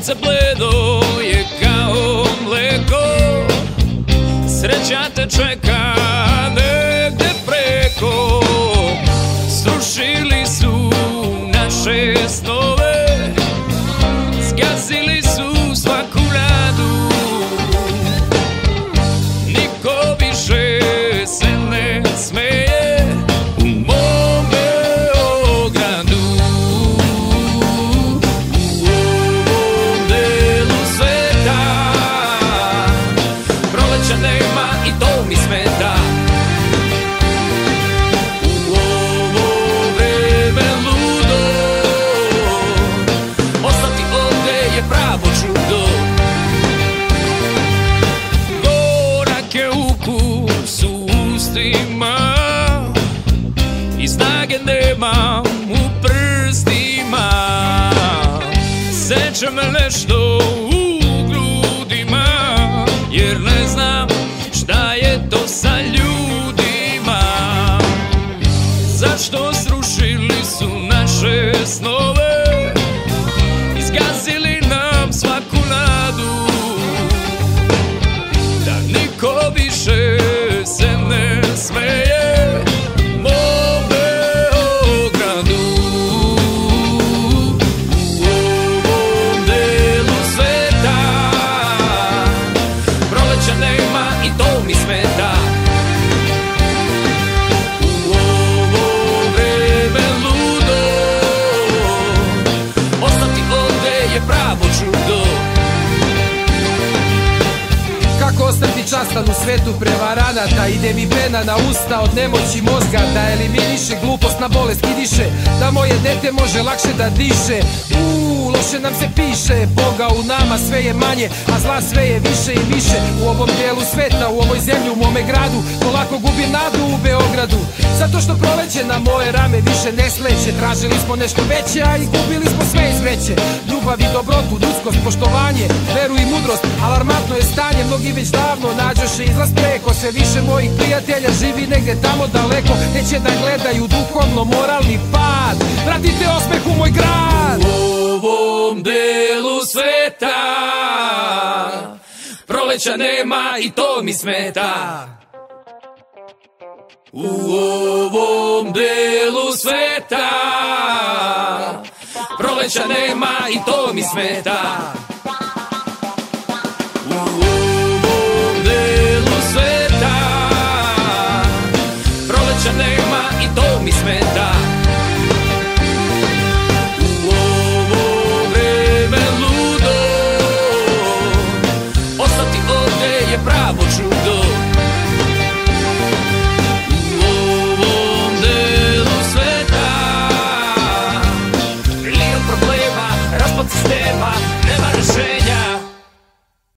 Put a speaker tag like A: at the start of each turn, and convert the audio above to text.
A: Sunce bledo je kao mleko, sreća te čeka negde preko. Srušili su naše snove, zgazili su svaku nadu. Niko više se ne smeje u mom Beogradu. U ovom delu sveta proleća nema i to mi smeta. U ovo vreme ludo ostati ovde je pravo čudo. Gorak je ukus u ustima i snage nemam u prstima. Seče me nešto u grudima, jer ne znam šta je to sa ljudima. Zašto srušili su naše snove, izgazili nam svaku nadu. Da niko više se ne smeje mom Beogradu. U ovom delu sveta proleća nema i to mi smeta. U ovo vreme ludo ostati ovde je pravo čudo.
B: Kako ostati častan u svetu prevaranata? Ide mi pena na usta od nemoći mozga, da eliminiše glupost na bolest kidiše, da moje dete može lakše da diše. Loše nam se piše, Boga u nama sve je manje, a zla sve je više i više. U ovom dijelu sveta, u ovoj zemlji, u mome gradu, polako gubim nadu u Beogradu. Zato što proleće na moje rame više ne sleće. Tražili smo nešto veće, a i gubili smo sve iz vreće. Ljubav i dobrotu, ljudskost, poštovanje, veru i mudrost, alarmantno je stanje. Mnogi već davno nađoše izlaz preko. Sve više mojih prijatelja živi negde tamo daleko, neće da gledaju duhovno moralni pad. Vratite osmeh u moj grad.
A: U ovom delu sveta proleća nema i to mi smeta. U ovom delu sveta proleća nema i to mi smeta. U ovom delu sveta proleća nema i to mi smeta.